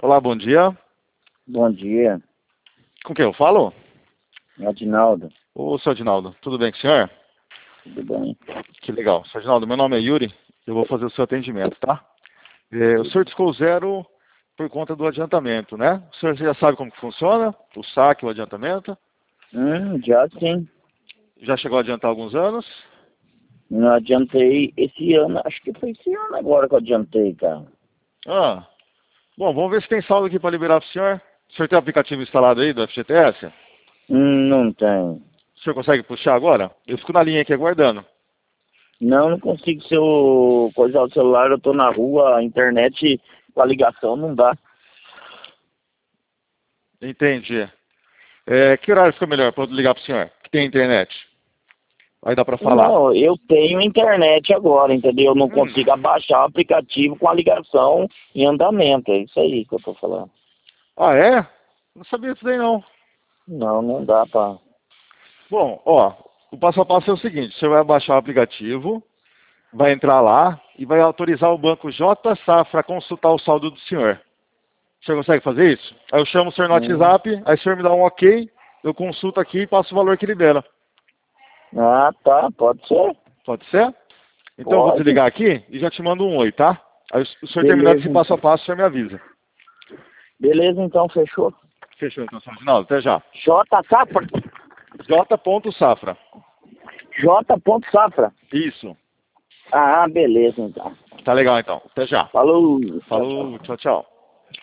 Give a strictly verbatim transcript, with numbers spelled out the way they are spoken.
Olá, bom dia. Bom dia, Com quem eu falo? Adinaldo. Ô, seu Adinaldo, tudo bem com o senhor? Tudo bem? Que legal. Seu Adinaldo, meu nome é Yuri, eu vou fazer o seu atendimento, tá? É, o senhor descou zero por conta do adiantamento, né? O senhor já sabe como que funciona? O saque, o adiantamento? Hum, já sim. Já chegou a adiantar alguns anos? Não adiantei esse ano, acho que foi esse ano agora que eu adiantei, cara. Ah, bom, vamos ver se tem saldo aqui para liberar para o senhor. O senhor tem o aplicativo instalado aí do F G T S? Hum, não tem. O senhor consegue puxar agora? Eu fico na linha aqui aguardando. Não, não consigo ser o coisar o celular, eu tô na rua, a internet com a ligação não dá. Entendi. É, que horário fica melhor para eu ligar para o senhor? Que tem internet. Aí dá para falar. Não, eu tenho internet agora, entendeu? Eu não Hum. consigo abaixar o aplicativo com a ligação em andamento, é isso aí que eu tô falando. Ah, é? Não sabia disso daí não. Não, não dá pra... Bom, ó, o passo a passo é o seguinte, você vai baixar o aplicativo, vai entrar lá e vai autorizar o banco J Safra a consultar o saldo do senhor. O senhor consegue fazer isso? Aí eu chamo o senhor no Hum. WhatsApp, aí o senhor me dá um ok, eu consulto aqui e passo o valor que libera. Ah, tá, pode ser? Pode ser? Então eu vou Pode. desligar aqui e já te mando um oi, tá? Aí o senhor terminando Beleza, esse passo a então. passo, o senhor me avisa. Beleza, então, fechou. Fechou então, senhor Reginaldo. Até já. J Safra. J. Safra. J. Safra. Isso. Ah, beleza, então. Tá legal então. Até já. Falou. Tchau, tchau. Falou, tchau, tchau.